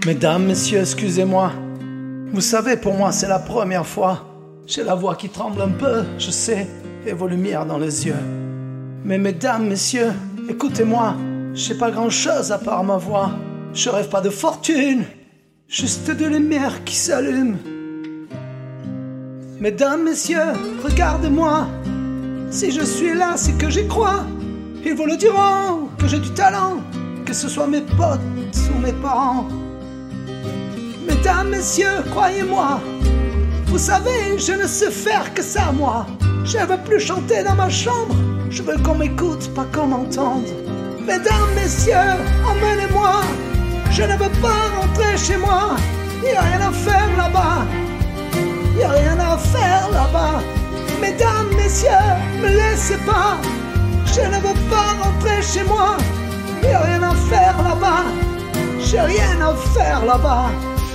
Mesdames, messieurs, excusez-moi. Vous savez, pour moi, c'est la première fois. J'ai la voix qui tremble un peu, je sais, et vos lumières dans les yeux. Mais mesdames, messieurs, écoutez-moi. J'ai pas grand-chose à part ma voix. Je rêve pas de fortune, juste de lumière qui s'allume. Mesdames, messieurs, regardez-moi. Si je suis là, c'est que j'y crois. Ils vous le diront, que j'ai du talent, que ce soit mes potes ou mes parents. Mesdames, messieurs, croyez-moi. Vous savez, je ne sais faire que ça, moi. Je veux plus chanter dans ma chambre. Je veux qu'on m'écoute, pas qu'on m'entende. Mesdames, messieurs, emmenez-moi. Je ne veux pas rentrer chez moi. Y a rien à faire là-bas. Y a rien à faire là-bas. Mesdames, messieurs, me laissez pas. Je ne veux pas rentrer chez moi. Y a rien à faire là-bas. J'ai rien à faire là-bas.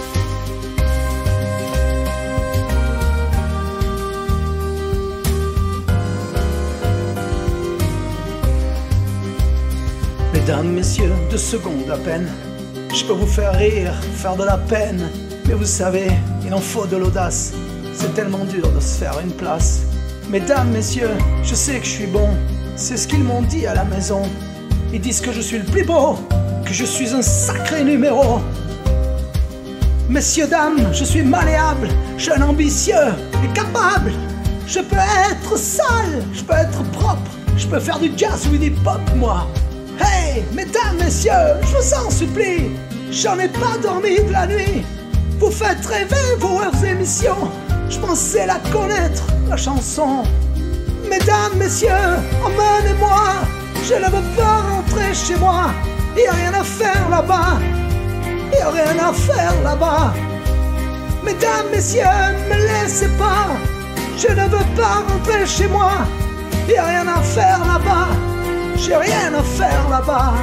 Mesdames, messieurs, 2 secondes à peine. Je peux vous faire rire, faire de la peine. Mais vous savez, il en faut de l'audace. C'est tellement dur de se faire une place. Mesdames, messieurs, je sais que je suis bon. C'est ce qu'ils m'ont dit à la maison. Ils disent que je suis le plus beau, que je suis un sacré numéro. Messieurs, dames, je suis malléable, jeune, ambitieux et capable. Je peux être sale, je peux être propre. Je peux faire du jazz ou du hip-hop, moi. Hey, mesdames, messieurs, je vous en supplie, j'en ai pas dormi de la nuit. Vous faites rêver vos émissions, je pensais la connaître, la chanson. Mesdames, messieurs, emmenez-moi. Je ne veux pas rentrer chez moi. Y a rien à faire là-bas. Y a rien à faire là-bas. Mesdames, messieurs, me laissez pas. Je ne veux pas rentrer chez moi. Y a rien à faire là-bas. J'ai rien à faire là-bas.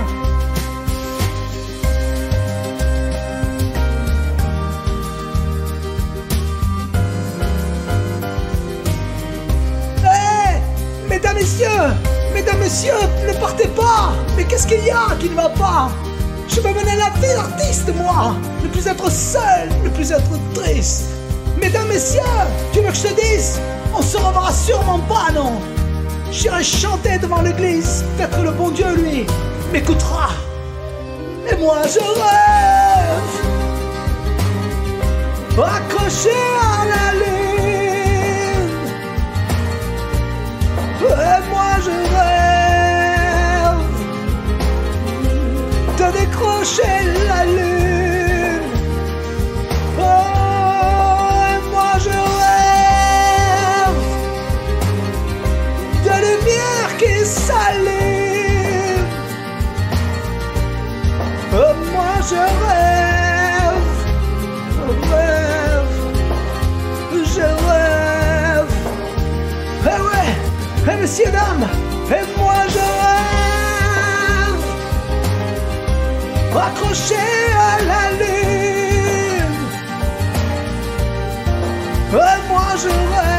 Mesdames, messieurs, ne partez pas. Mais qu'est-ce qu'il y a qui ne va pas? Je veux mener la vie d'artiste, moi. Ne plus être seul, ne plus être triste. Mesdames, messieurs, tu veux que je te dise? On se reverra sûrement pas, non? J'irai chanter devant l'église. Peut-être le bon Dieu, lui, m'écoutera. Et moi, je rêve, accroché à la lune. Et moi je rêve de décrocher la lune. Oh, et moi je rêve de lumière qui s'allume. Oh, moi je rêve, je rêve. Eh ouais. Eh messieurs, dames, et moi je rêve, accroché à la lune. Et moi je rêve.